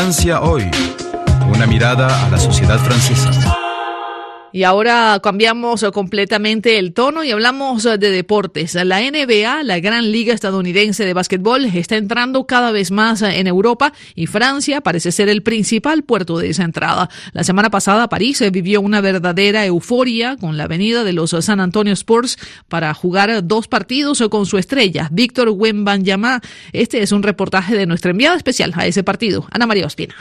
Francia hoy. Una mirada a la sociedad francesa. Y ahora cambiamos completamente el tono y hablamos de deportes. La NBA, la gran liga estadounidense de básquetbol, está entrando cada vez más en Europa y Francia parece ser el principal puerto de esa entrada. La semana pasada París vivió una verdadera euforia con la venida de los San Antonio Spurs para jugar 2 partidos con su estrella, Víctor Wembanyama. Este es un reportaje de nuestra enviada especial a ese partido, Ana María Ospina.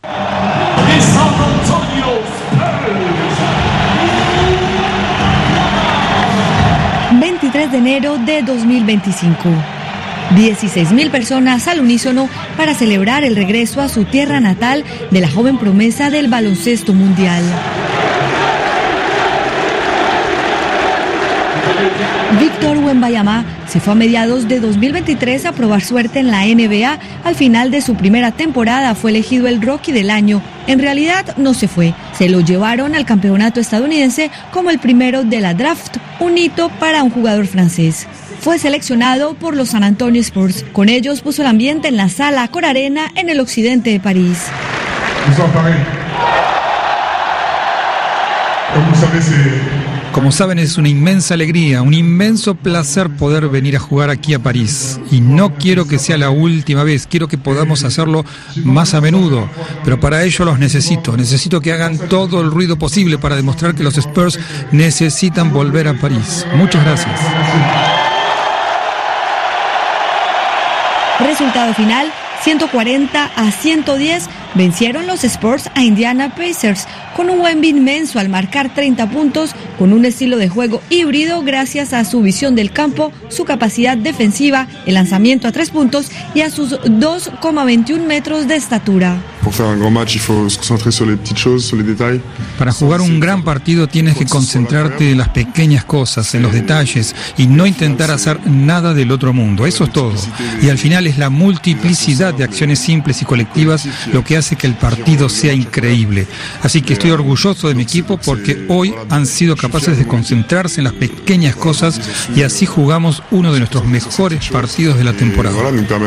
23 de enero de 2025. 16.000 personas al unísono para celebrar el regreso a su tierra natal de la joven promesa del baloncesto mundial. Víctor Wembanyama se fue a mediados de 2023 a probar suerte en la NBA. Al final de su primera temporada fue elegido el Rookie del año. En realidad no se fue, se lo llevaron al campeonato estadounidense como el primero de la draft, un hito para un jugador francés. Fue seleccionado por los San Antonio Spurs. Con ellos puso el ambiente en la sala Accor Arena en el occidente de París. Como saben, es una inmensa alegría, un inmenso placer poder venir a jugar aquí a París. Y no quiero que sea la última vez, quiero que podamos hacerlo más a menudo. Pero para ello los necesito que hagan todo el ruido posible para demostrar que los Spurs necesitan volver a París. Muchas gracias. Resultado final, 140-110, vencieron los Spurs a Indiana Pacers, con un Wemby inmenso al marcar 30 puntos, con un estilo de juego híbrido gracias a su visión del campo, su capacidad defensiva, el lanzamiento a 3 puntos y a sus 2,21 metros de estatura. Para jugar un gran partido tienes que concentrarte en las pequeñas cosas, en los detalles y no intentar hacer nada del otro mundo. Eso es todo. Y al final es la multiplicidad de acciones simples y colectivas lo que hace que el partido sea increíble. Así que estoy orgulloso de mi equipo porque hoy han sido capaces de concentrarse en las pequeñas cosas y así jugamos uno de nuestros mejores partidos de la temporada.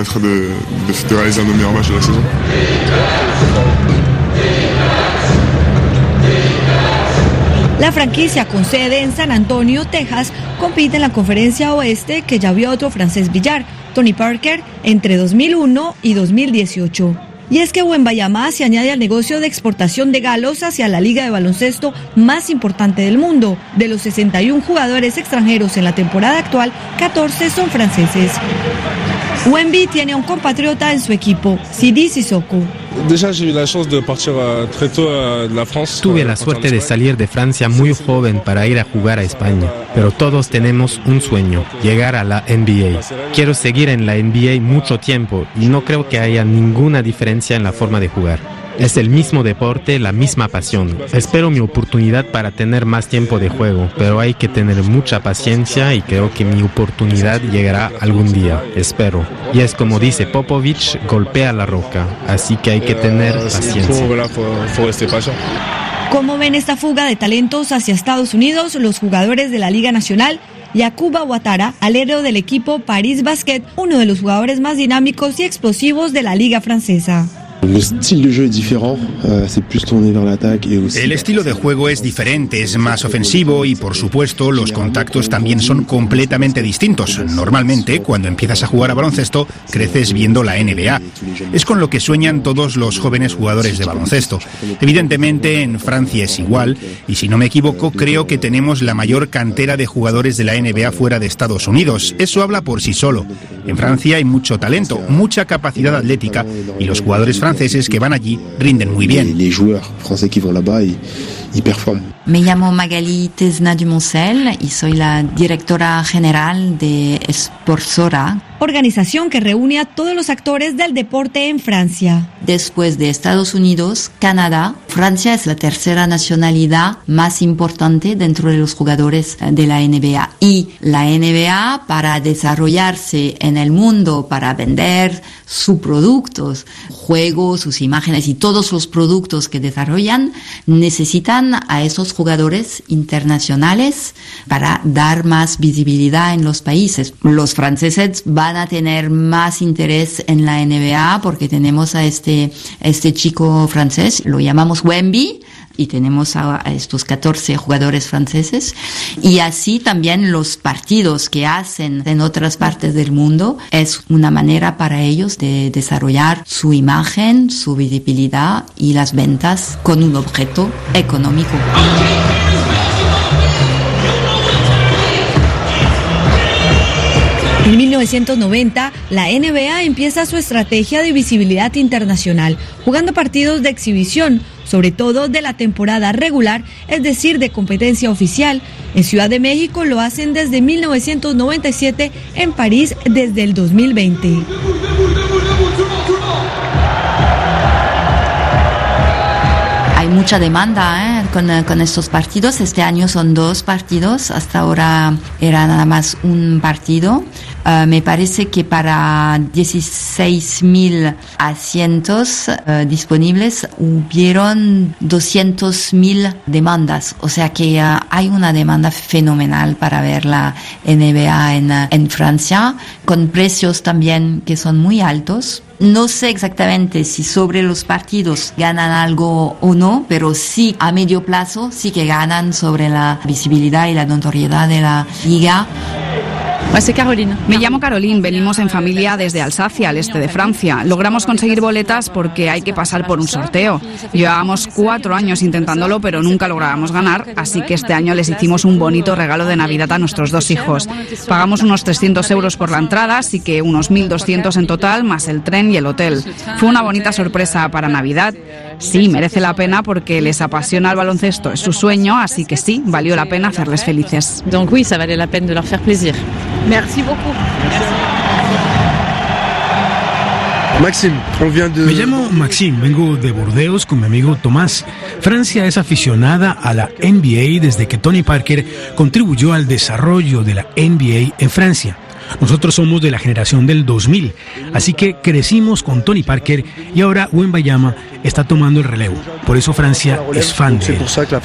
La franquicia con sede en San Antonio, Texas, compite en la Conferencia Oeste que ya vio a otro francés brillar, Tony Parker, entre 2001 y 2018. Y es que Wembanyama se añade al negocio de exportación de galos hacia la liga de baloncesto más importante del mundo. De los 61 jugadores extranjeros en la temporada actual, 14 son franceses. Wemby tiene a un compatriota en su equipo, Sidi Sissoko. Tuve la suerte de salir de Francia muy joven para ir a jugar a España, pero todos tenemos un sueño, llegar a la NBA. Quiero seguir en la NBA mucho tiempo y no creo que haya ninguna diferencia en la forma de jugar. Es el mismo deporte, la misma pasión. Espero mi oportunidad para tener más tiempo de juego, pero hay que tener mucha paciencia y creo que mi oportunidad llegará algún día, espero. Y es como dice Popovich, golpea la roca, así que hay que tener paciencia. ¿Cómo ven esta fuga de talentos hacia Estados Unidos los jugadores de la Liga Nacional? Yakuba Ouattara, alero del equipo Paris Basket, uno de los jugadores más dinámicos y explosivos de la Liga francesa. El estilo de juego es diferente, es más ofensivo y, por supuesto, los contactos también son completamente distintos. Normalmente, cuando empiezas a jugar a baloncesto, creces viendo la NBA. Es con lo que sueñan todos los jóvenes jugadores de baloncesto. Evidentemente, en Francia es igual y, si no me equivoco, creo que tenemos la mayor cantera de jugadores de la NBA fuera de Estados Unidos. Eso habla por sí solo. En Francia hay mucho talento, mucha capacidad atlética y los jugadores franceses que van allí rinden muy bien. Me llamo Magali Tesna Dumoncel y soy la directora general de Sportsora, organización que reúne a todos los actores del deporte en Francia. Después de Estados Unidos, Canadá, Francia es la tercera nacionalidad más importante dentro de los jugadores de la NBA. Y la NBA, para desarrollarse en el mundo, para vender sus productos, juegos, sus imágenes y todos los productos que desarrollan, necesitan a esos jugadores internacionales para dar más visibilidad en los países. Los franceses van van a tener más interés en la NBA porque tenemos a este chico francés, lo llamamos Wemby, y tenemos a estos 14 jugadores franceses, y así también los partidos que hacen en otras partes del mundo es una manera para ellos de desarrollar su imagen, su visibilidad y las ventas con un objeto económico. En 1990, la NBA empieza su estrategia de visibilidad internacional, jugando partidos de exhibición, sobre todo de la temporada regular, es decir, de competencia oficial. En Ciudad de México lo hacen desde 1997, en París desde el 2020. Hay mucha demanda con estos partidos. Este año son 2 partidos, hasta ahora era nada más un partido. Me parece que para 16.000 asientos disponibles hubieron 200.000 demandas. O sea que hay una demanda fenomenal para ver la NBA en Francia, con precios también que son muy altos. No sé exactamente si sobre los partidos ganan algo o no, pero sí a medio plazo sí que ganan sobre la visibilidad y la notoriedad de la liga. Carolina. Me llamo Caroline, venimos en familia desde Alsacia, al este de Francia. Logramos conseguir boletas porque hay que pasar por un sorteo. Llevábamos 4 años intentándolo, pero nunca lográbamos ganar, así que este año les hicimos un bonito regalo de Navidad a nuestros 2 hijos. Pagamos unos 300 euros por la entrada, así que unos 1.200 en total, más el tren y el hotel. Fue una bonita sorpresa para Navidad. Sí, merece la pena porque les apasiona el baloncesto, es su sueño, así que sí, valió la pena hacerles felices. Donc oui, ça valait la peine de leur faire plaisir. Merci beaucoup. Me llamo Maxime, vengo de Burdeos con mi amigo Tomás. Francia es aficionada a la NBA desde que Tony Parker contribuyó al desarrollo de la NBA en Francia. Nosotros somos de la generación del 2000, así que crecimos con Tony Parker y ahora Wembanyama está tomando el relevo. Por eso Francia es fan de él.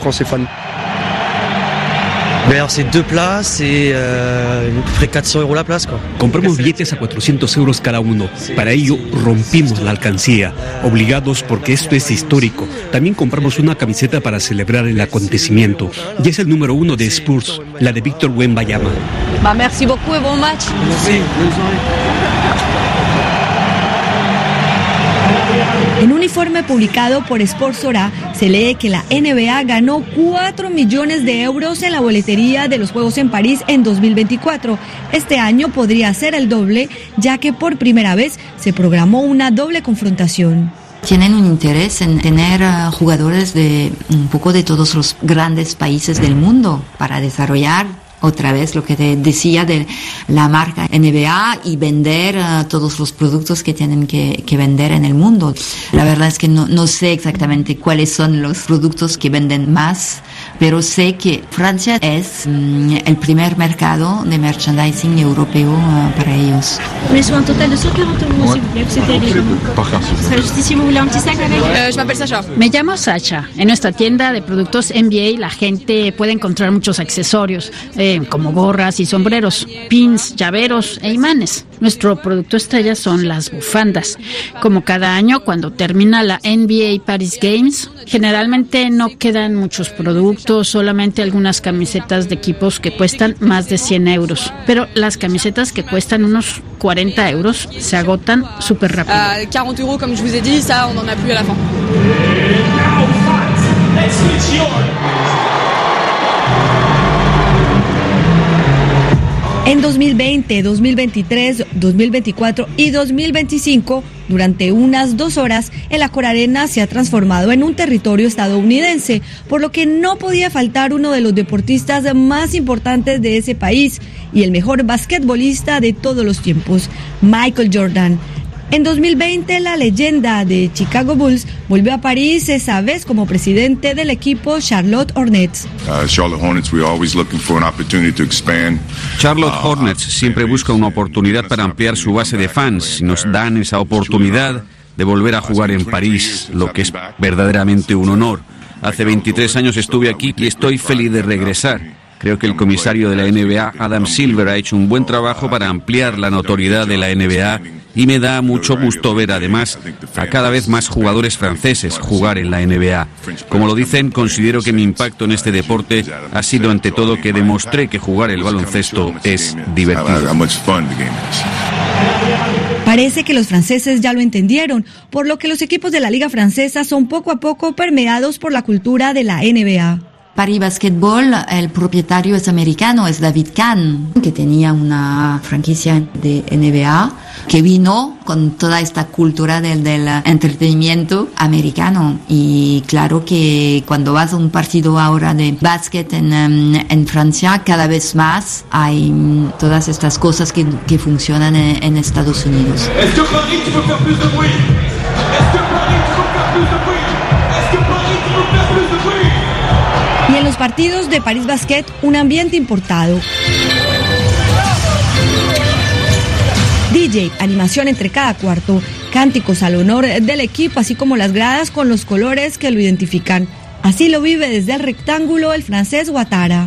C'est 2 places et près 400 euros la place, quoi. Compramos billetes a 400 euros cada uno. Para ello rompimos la alcancía, obligados porque esto es histórico. También compramos una camiseta para celebrar el acontecimiento. Y es el número 1 de Spurs, la de Victor Wembanyama. Merci beaucoup et bon match. En un informe publicado por Sportsource se lee que la NBA ganó 4 millones de euros en la boletería de los Juegos en París en 2024. Este año podría ser el doble, ya que por primera vez se programó una doble confrontación. Tienen un interés en tener jugadores de un poco de todos los grandes países del mundo para desarrollar otra vez lo que te decía de la marca NBA y vender todos los productos que tienen que vender en el mundo. La verdad es que no sé exactamente cuáles son los productos que venden más, pero sé que Francia es el primer mercado de merchandising europeo para ellos. Un total de 140 euros, s'il vous plaît, c'était si vous voulez un petit sac avec. Je m'appelle Sacha. Me llamo Sacha. En nuestra tienda de productos NBA la gente puede encontrar muchos accesorios, como gorras y sombreros, pins, llaveros e imanes. Nuestro producto estrella son las bufandas. Como cada año, cuando termina la NBA Paris Games, generalmente no quedan muchos productos, solamente algunas camisetas de equipos que cuestan más de 100 euros. Pero las camisetas que cuestan unos 40 euros se agotan súper rápido. 40 euros, como je vous ai dit, ça, on n'en a plus à la fin. En 2020, 2023, 2024 y 2025, durante unas 2 horas, el Accor Arena se ha transformado en un territorio estadounidense, por lo que no podía faltar uno de los deportistas más importantes de ese país y el mejor basquetbolista de todos los tiempos, Michael Jordan. En 2020, la leyenda de Chicago Bulls volvió a París, esa vez como presidente del equipo Charlotte Hornets. Charlotte Hornets siempre busca una oportunidad para ampliar su base de fans y nos dan esa oportunidad de volver a jugar en París, lo que es verdaderamente un honor. Hace 23 años estuve aquí y estoy feliz de regresar. Creo que el comisario de la NBA, Adam Silver, ha hecho un buen trabajo para ampliar la notoriedad de la NBA y me da mucho gusto ver además a cada vez más jugadores franceses jugar en la NBA. Como lo dicen, considero que mi impacto en este deporte ha sido ante todo que demostré que jugar el baloncesto es divertido. Parece que los franceses ya lo entendieron, por lo que los equipos de la Liga Francesa son poco a poco permeados por la cultura de la NBA. Paris Basketball, el propietario es americano, es David Kahn, que tenía una franquicia de NBA, que vino con toda esta cultura del entretenimiento americano. Y claro que cuando vas a un partido ahora de básquet en Francia, cada vez más hay todas estas cosas que funcionan en Estados Unidos. Y en los partidos de Paris Basket, un ambiente importado. DJ, animación entre cada cuarto, cánticos al honor del equipo, así como las gradas con los colores que lo identifican. Así lo vive desde el rectángulo el francés Ouattara.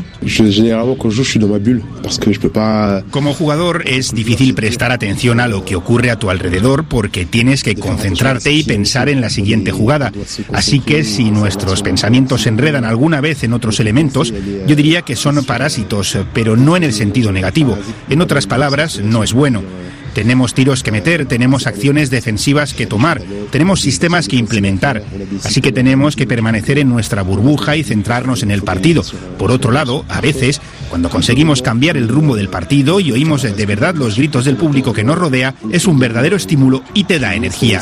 Como jugador es difícil prestar atención a lo que ocurre a tu alrededor porque tienes que concentrarte y pensar en la siguiente jugada. Así que si nuestros pensamientos se enredan alguna vez en otros elementos, yo diría que son parásitos, pero no en el sentido negativo. En otras palabras, no es bueno. Tenemos tiros que meter, tenemos acciones defensivas que tomar, tenemos sistemas que implementar. Así que tenemos que permanecer en nuestra burbuja y centrarnos en el partido. Por otro lado, a veces, cuando conseguimos cambiar el rumbo del partido y oímos de verdad los gritos del público que nos rodea, es un verdadero estímulo y te da energía.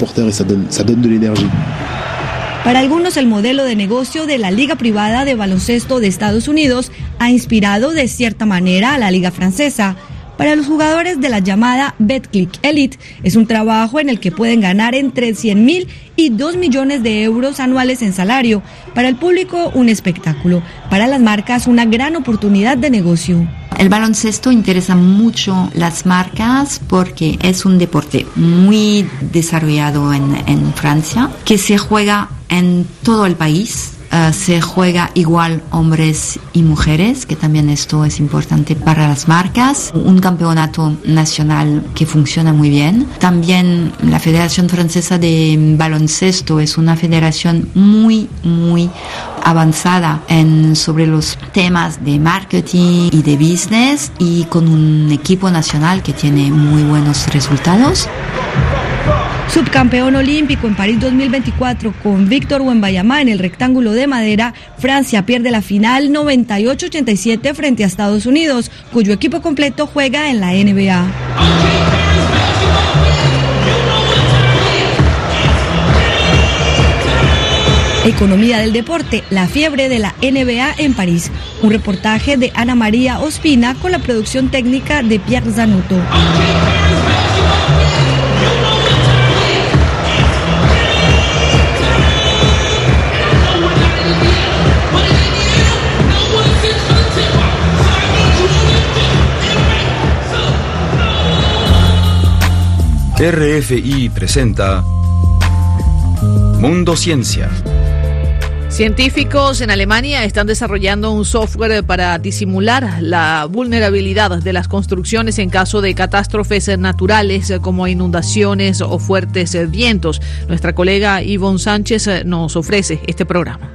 Para algunos, el modelo de negocio de la Liga Privada de Baloncesto de Estados Unidos ha inspirado de cierta manera a la Liga Francesa. Para los jugadores de la llamada Betclic Elite, es un trabajo en el que pueden ganar entre 100.000 y 2 millones de euros anuales en salario. Para el público, un espectáculo. Para las marcas, una gran oportunidad de negocio. El baloncesto interesa mucho las marcas porque es un deporte muy desarrollado en Francia, que se juega en todo el país. Se juega igual hombres y mujeres, que también esto es importante para las marcas. Un campeonato nacional que funciona muy bien. También la Federación Francesa de Baloncesto es una federación muy avanzada sobre los temas de marketing y de business, y con un equipo nacional que tiene muy buenos resultados. Subcampeón olímpico en París 2024 con Víctor Wembanyama en el rectángulo de madera, Francia pierde la final 98-87 frente a Estados Unidos, cuyo equipo completo juega en la NBA. Economía del deporte, la fiebre de la NBA en París. Un reportaje de Ana María Ospina con la producción técnica de Pierre Zanotto. RFI presenta Mundo Ciencia. Científicos en Alemania están desarrollando un software para disimular la vulnerabilidad de las construcciones en caso de catástrofes naturales como inundaciones o fuertes vientos. Nuestra colega Ivonne Sánchez nos ofrece este programa.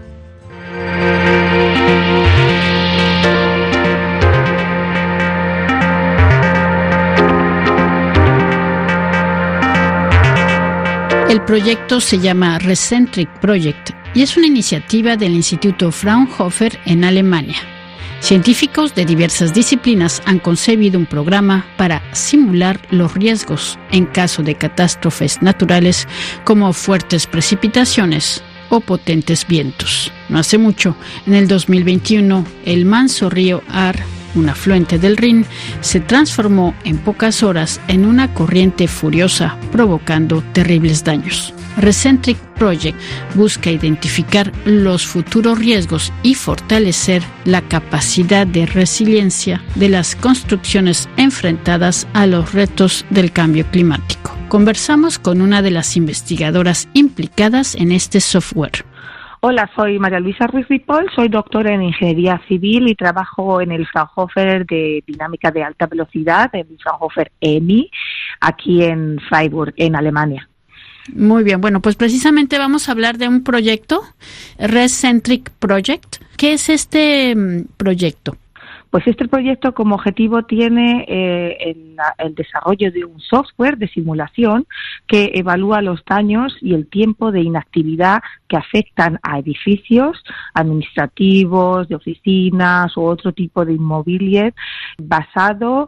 El proyecto se llama Recentric Project y es una iniciativa del Instituto Fraunhofer en Alemania. Científicos de diversas disciplinas han concebido un programa para simular los riesgos en caso de catástrofes naturales como fuertes precipitaciones o potentes vientos. No hace mucho, en el 2021, el manso río Ahr, un afluente del Rin, se transformó en pocas horas en una corriente furiosa, provocando terribles daños. Recentric Project busca identificar los futuros riesgos y fortalecer la capacidad de resiliencia de las construcciones enfrentadas a los retos del cambio climático. Conversamos con una de las investigadoras implicadas en este software. Hola, soy María Luisa Ruiz Ripoll, soy doctora en Ingeniería Civil y trabajo en el Fraunhofer de Dinámica de Alta Velocidad, en el Fraunhofer EMI, aquí en Freiburg, en Alemania. Muy bien, bueno, pues precisamente vamos a hablar de un proyecto, ResCentric Project. ¿Qué es este proyecto? Pues este proyecto como objetivo tiene el desarrollo de un software de simulación que evalúa los daños y el tiempo de inactividad que afectan a edificios administrativos, de oficinas u otro tipo de inmobiliario basado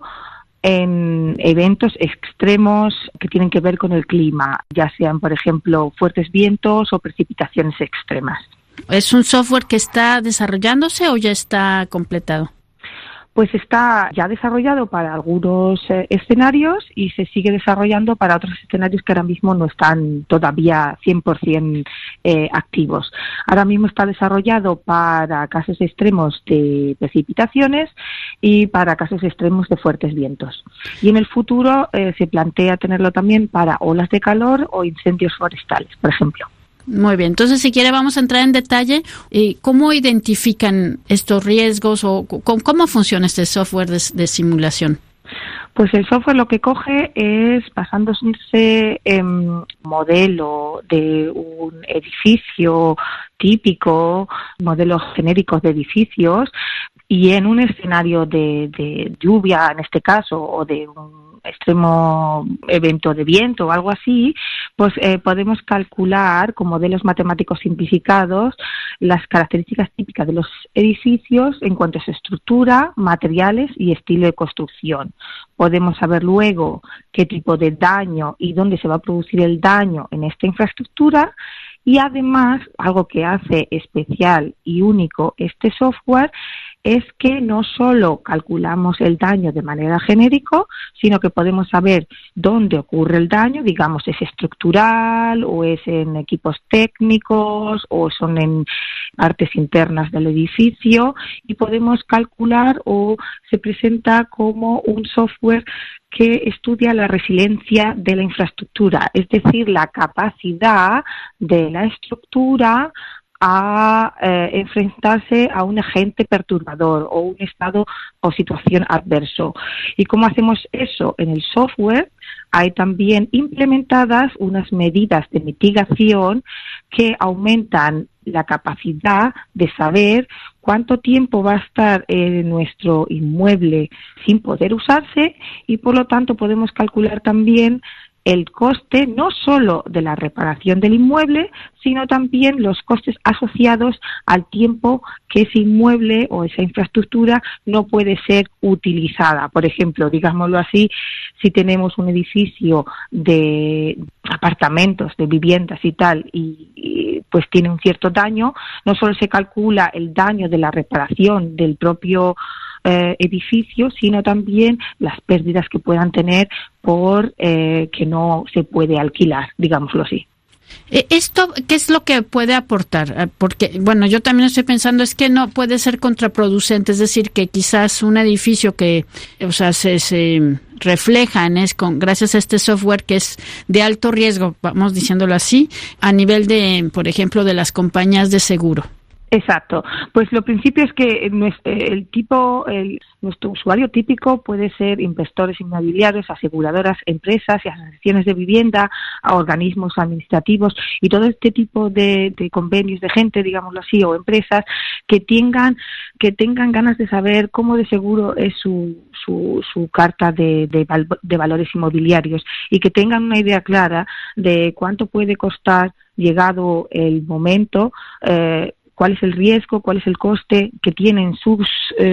en eventos extremos que tienen que ver con el clima, ya sean, por ejemplo, fuertes vientos o precipitaciones extremas. ¿Es un software que está desarrollándose o ya está completado? Pues está ya desarrollado para algunos escenarios y se sigue desarrollando para otros escenarios que ahora mismo no están todavía 100% activos. Ahora mismo está desarrollado para casos extremos de precipitaciones y para casos extremos de fuertes vientos. Y en el futuro se plantea tenerlo también para olas de calor o incendios forestales, por ejemplo. Muy bien, entonces si quiere vamos a entrar en detalle. ¿Cómo identifican estos riesgos o cómo funciona este software de simulación? Pues el software lo que coge es, basándose en modelo de un edificio típico, modelos genéricos de edificios, y en un escenario de lluvia, en este caso, o de un extremo evento de viento o algo así, pues podemos calcular con modelos matemáticos simplificados las características típicas de los edificios en cuanto a su estructura, materiales y estilo de construcción. Podemos saber luego qué tipo de daño y dónde se va a producir el daño en esta infraestructura. Y además, algo que hace especial y único este software es que no solo calculamos el daño de manera genérica, sino que podemos saber dónde ocurre el daño, digamos, es estructural o es en equipos técnicos o son en partes internas del edificio, y podemos calcular, o se presenta como un software que estudia la resiliencia de la infraestructura, es decir, la capacidad de la estructura a enfrentarse a un agente perturbador o un estado o situación adverso. ¿Y cómo hacemos eso? En el software hay también implementadas unas medidas de mitigación que aumentan la capacidad de saber cuánto tiempo va a estar nuestro inmueble sin poder usarse, y por lo tanto podemos calcular también el coste no solo de la reparación del inmueble, sino también los costes asociados al tiempo que ese inmueble o esa infraestructura no puede ser utilizada. Por ejemplo, digámoslo así, si tenemos un edificio de apartamentos, de viviendas y tal, y pues tiene un cierto daño, no solo se calcula el daño de la reparación del propio edificio, sino también las pérdidas que puedan tener por que no se puede alquilar, digámoslo así. ¿Esto qué es lo que puede aportar? Porque, bueno, yo también estoy pensando, es que no puede ser contraproducente, es decir, que quizás un edificio que, o sea, se refleja gracias a este software que es de alto riesgo, vamos diciéndolo así, a nivel de, por ejemplo, de las compañías de seguro. Exacto. Pues lo principio es que nuestro usuario típico puede ser inversores inmobiliarios, aseguradoras, empresas y asociaciones de vivienda, a organismos administrativos y todo este tipo de convenios de gente, digámoslo así, o empresas que tengan ganas de saber cómo de seguro es su carta de valores inmobiliarios, y que tengan una idea clara de cuánto puede costar, llegado el momento, cuál es el riesgo, cuál es el coste que tienen sus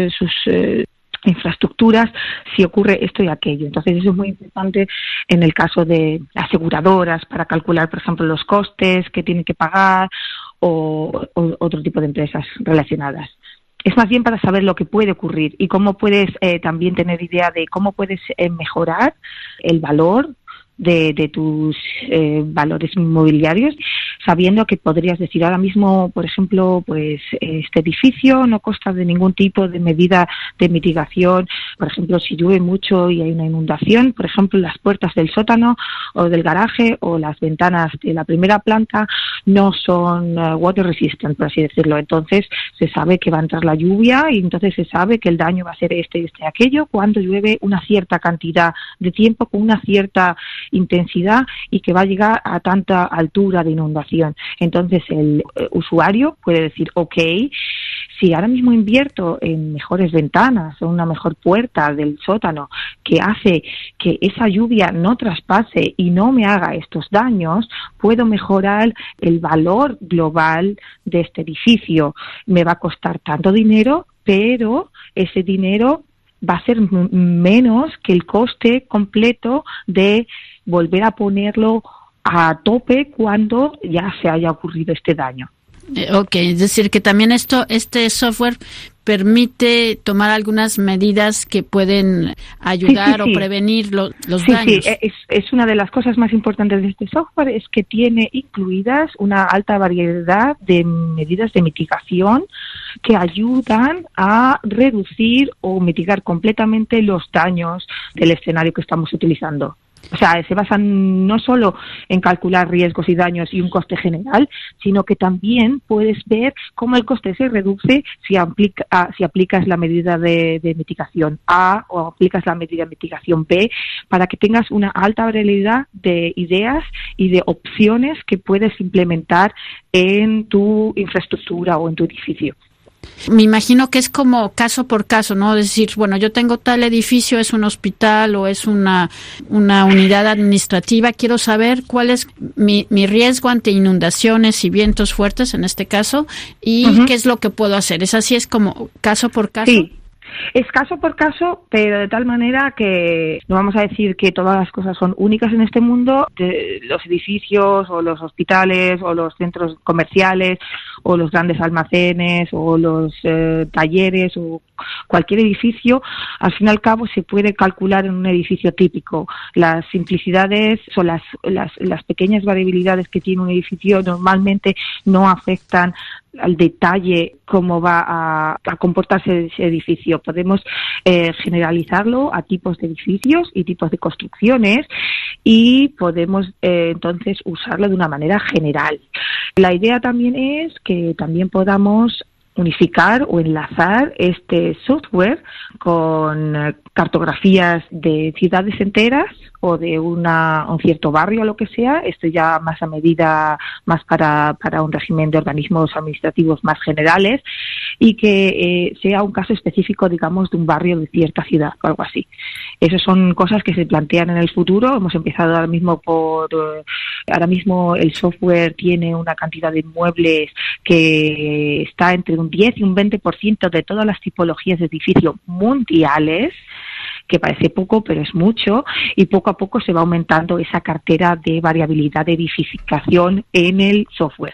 infraestructuras si ocurre esto y aquello. Entonces eso es muy importante en el caso de aseguradoras para calcular, por ejemplo, los costes que tienen que pagar o otro tipo de empresas relacionadas. Es más bien para saber lo que puede ocurrir y cómo puedes también tener idea de cómo puedes mejorar el valor de tus valores inmobiliarios, sabiendo que podrías decir ahora mismo, por ejemplo, pues este edificio no consta de ningún tipo de medida de mitigación. Por ejemplo, si llueve mucho y hay una inundación, por ejemplo, las puertas del sótano o del garaje o las ventanas de la primera planta no son water resistant, por así decirlo. Entonces se sabe que va a entrar la lluvia y entonces se sabe que el daño va a ser aquello cuando llueve una cierta cantidad de tiempo con una cierta intensidad y que va a llegar a tanta altura de inundación. Entonces el usuario puede decir, ok, si ahora mismo invierto en mejores ventanas o una mejor puerta del sótano que hace que esa lluvia no traspase y no me haga estos daños, puedo mejorar el valor global de este edificio. Me va a costar tanto dinero, pero ese dinero va a ser menos que el coste completo de volver a ponerlo a tope cuando ya se haya ocurrido este daño. Ok, es decir que también este software permite tomar algunas medidas que pueden ayudar o prevenir los daños. Sí, es una de las cosas más importantes de este software, es que tiene incluidas una alta variedad de medidas de mitigación que ayudan a reducir o mitigar completamente los daños del escenario que estamos utilizando. O sea, se basan no solo en calcular riesgos y daños y un coste general, sino que también puedes ver cómo el coste se reduce si aplicas la medida de mitigación A o aplicas la medida de mitigación B, para que tengas una alta variedad de ideas y de opciones que puedes implementar en tu infraestructura o en tu edificio. Me imagino que es como caso por caso, ¿no? Es decir, bueno, yo tengo tal edificio, es un hospital o es una unidad administrativa, quiero saber cuál es mi riesgo ante inundaciones y vientos fuertes en este caso y qué es lo que puedo hacer. ¿Es así? ¿Es como caso por caso? Sí. Es caso por caso, pero de tal manera que no vamos a decir que todas las cosas son únicas en este mundo. Los edificios o los hospitales o los centros comerciales o los grandes almacenes o los talleres o cualquier edificio, al fin y al cabo se puede calcular en un edificio típico. Las simplicidades o las pequeñas variabilidades que tiene un edificio normalmente no afectan al detalle cómo va a comportarse ese edificio. Podemos generalizarlo a tipos de edificios y tipos de construcciones y podemos entonces usarlo de una manera general. La idea también es que también podamos unificar o enlazar este software con cartografías de ciudades enteras o de un cierto barrio o lo que sea, esto ya más a medida, más para un régimen de organismos administrativos más generales, y que sea un caso específico, digamos, de un barrio de cierta ciudad o algo así. Esas son cosas que se plantean en el futuro. Hemos empezado ahora mismo ahora mismo el software tiene una cantidad de inmuebles que está entre un 10 y un 20% de todas las tipologías de edificio mundiales, que parece poco, pero es mucho, y poco a poco se va aumentando esa cartera de variabilidad de edificación en el software.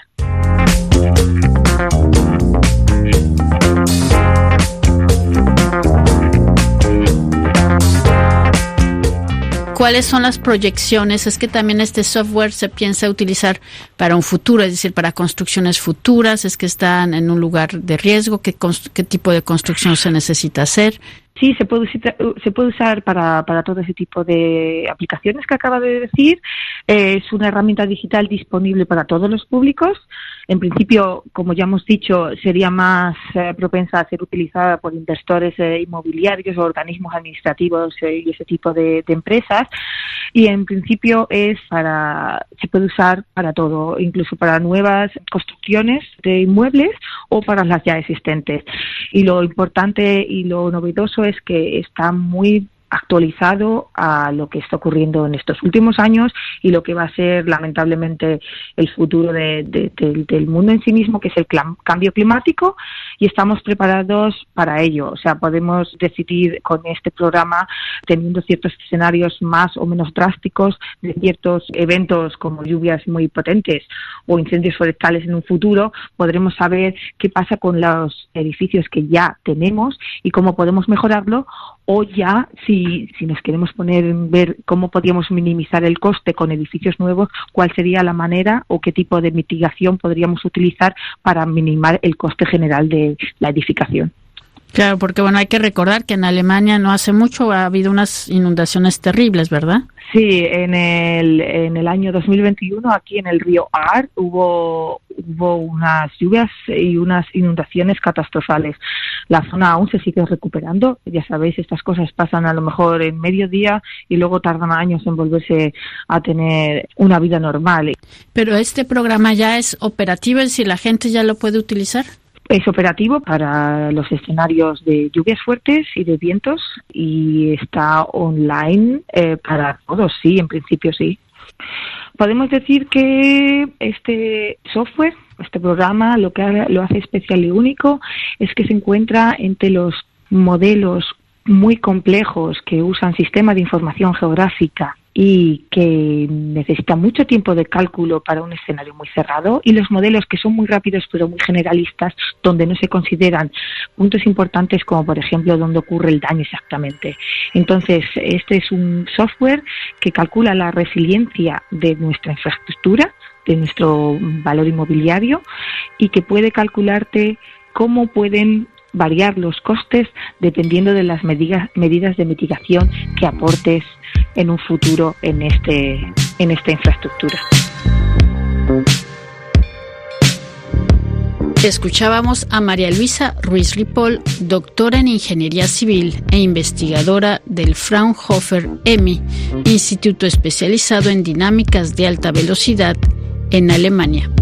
¿Cuáles son las proyecciones? Es que también este software se piensa utilizar para un futuro, es decir, para construcciones futuras. Es que están en un lugar de riesgo. ¿Qué tipo de construcción se necesita hacer? Sí, se puede usar para todo ese tipo de aplicaciones que acaba de decir. Es una herramienta digital disponible para todos los públicos. En principio, como ya hemos dicho, sería más propensa a ser utilizada por inversores inmobiliarios o organismos administrativos y ese tipo de empresas. Y en principio se puede usar para todo, incluso para nuevas construcciones de inmuebles o para las ya existentes. Y lo importante y lo novedoso es que está muy actualizado a lo que está ocurriendo en estos últimos años y lo que va a ser lamentablemente el futuro del mundo en sí mismo, que es el cambio climático, y estamos preparados para ello. O sea, podemos decidir con este programa, teniendo ciertos escenarios más o menos drásticos de ciertos eventos como lluvias muy potentes o incendios forestales en un futuro, podremos saber qué pasa con los edificios que ya tenemos y cómo podemos mejorarlo, o ya si nos queremos ver cómo podríamos minimizar el coste con edificios nuevos, cuál sería la manera o qué tipo de mitigación podríamos utilizar para minimizar el coste general de la edificación. Claro, porque hay que recordar que en Alemania no hace mucho ha habido unas inundaciones terribles, ¿verdad? Sí, en el año 2021 aquí en el río Aar hubo unas lluvias y unas inundaciones catastrofales. La zona aún se sigue recuperando. Ya sabéis, estas cosas pasan a lo mejor en medio día y luego tardan años en volverse a tener una vida normal. Pero este programa ya es operativo, ¿y si la gente ya lo puede utilizar? Es operativo para los escenarios de lluvias fuertes y de vientos y está online para todos, sí, en principio sí. Podemos decir que este software, este programa, lo que lo hace especial y único es que se encuentra entre los modelos muy complejos que usan sistemas de información geográfica y que necesitan mucho tiempo de cálculo para un escenario muy cerrado, y los modelos que son muy rápidos pero muy generalistas, donde no se consideran puntos importantes como por ejemplo dónde ocurre el daño exactamente. Entonces, este es un software que calcula la resiliencia de nuestra infraestructura, de nuestro valor inmobiliario, y que puede calcularte cómo pueden variar los costes dependiendo de las medidas de mitigación que aportes en un futuro en esta infraestructura. Escuchábamos a María Luisa Ruiz Ripoll, doctora en Ingeniería Civil e investigadora del Fraunhofer EMI, instituto especializado en dinámicas de alta velocidad en Alemania.